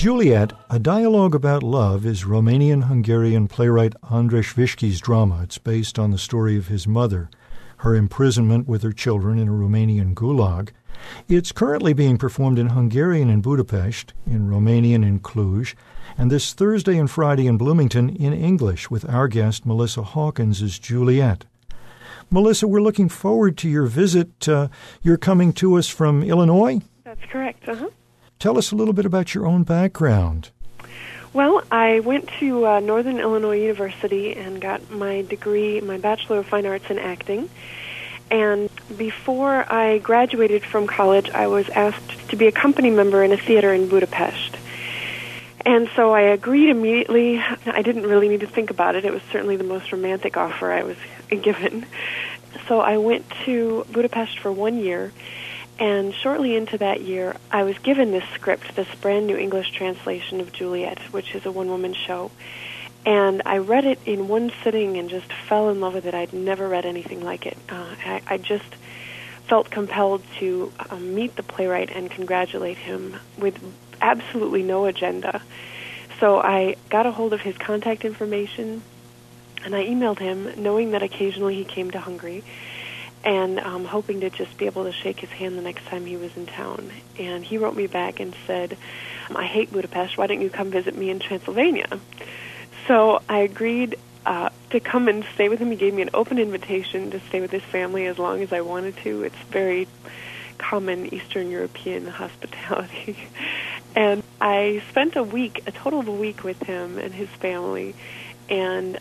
Juliet, a dialogue about love, is Romanian-Hungarian playwright Andras Vishki's drama. It's based on the story of his mother, her imprisonment with her children in a Romanian gulag. It's currently being performed in Hungarian in Budapest, in Romanian in Cluj, and this Thursday and Friday in Bloomington in English with our guest Melissa Hawkins as Juliet. Melissa, we're looking forward to your visit. You're coming to us from Illinois? That's correct, Tell us a little bit about your own background. Well, I went to Northern Illinois University and got my degree, my Bachelor of Fine Arts in Acting. And before I graduated from college, I was asked to be a company member in a theater in Budapest. And so I agreed immediately. I didn't really need to think about it. It was certainly the most romantic offer I was given. So I went to Budapest for 1 year. And shortly into that year, I was given this script, this brand new English translation of Juliet, which is a one-woman show. And I read it in one sitting and just fell in love with it. I'd never read anything like it. I just felt compelled to meet the playwright and congratulate him with absolutely no agenda. So I got a hold of his contact information, and I emailed him, knowing that occasionally he came to Hungary, and hoping to just be able to shake his hand the next time he was in town. And he wrote me back and said, I hate Budapest, why don't you come visit me in Transylvania? So I agreed to come and stay with him. He gave me an open invitation to stay with his family as long as I wanted to. It's very common Eastern European hospitality. And I spent a total of a week with him and his family, and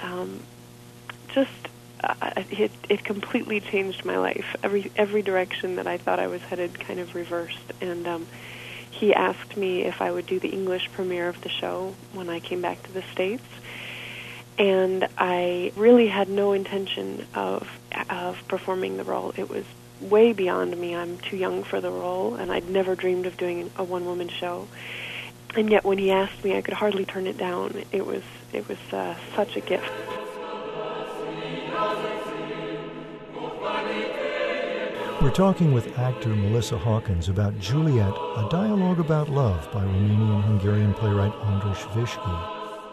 it completely changed my life. Every direction that I thought I was headed kind of reversed. And he asked me if I would do the English premiere of the show when I came back to the States. And I really had no intention of performing the role. It was way beyond me. I'm too young for the role, and I'd never dreamed of doing a one-woman show. And yet when he asked me, I could hardly turn it down. It was such a gift. We're talking with actor Melissa Hawkins about Juliet, a dialogue about love by Romanian-Hungarian playwright Andras Vishki.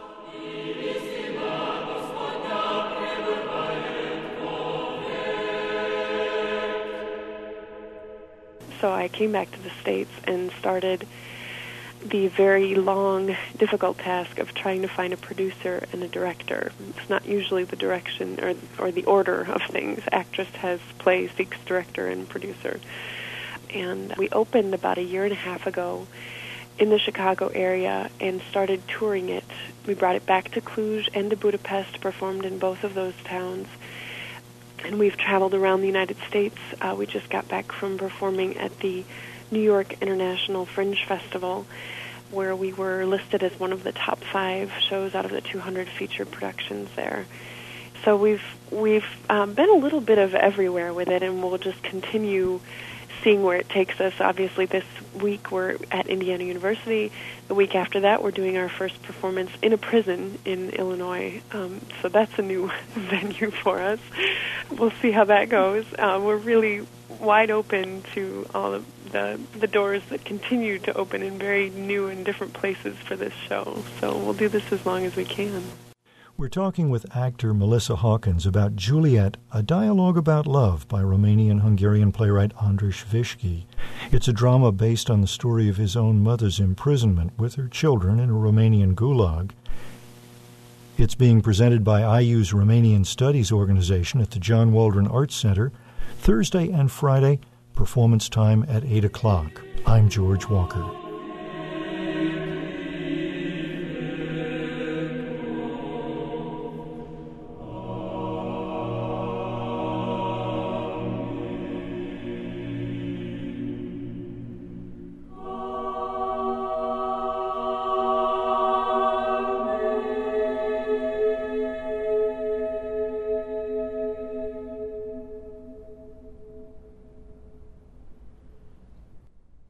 So I came back to the States and started the very long, difficult task of trying to find a producer and a director. It's not usually the direction or the order of things. Actress has play, seeks director and producer. And we opened about 1.5 years ago in the Chicago area and started touring it. We brought it back to Cluj and to Budapest, performed in both of those towns. And we've traveled around the United States. We just got back from performing at the New York International Fringe Festival, where we were listed as one of the top 5 shows out of the 200 featured productions there. So we've been a little bit of everywhere with it, and we'll just continue seeing where it takes us. Obviously, this week we're at Indiana University. The week after that, we're doing our first performance in a prison in Illinois. So that's a new venue for us. We'll see how that goes. We're really wide open to all of the doors that continue to open in very new and different places for this show. So we'll do this as long as we can. We're talking with actor Melissa Hawkins about Juliet, a dialogue about love by Romanian-Hungarian playwright Andras Vishki. It's a drama based on the story of his own mother's imprisonment with her children in a Romanian gulag. It's being presented by IU's Romanian Studies organization at the John Waldron Arts Center, Thursday and Friday, performance time at 8 o'clock. I'm George Walker.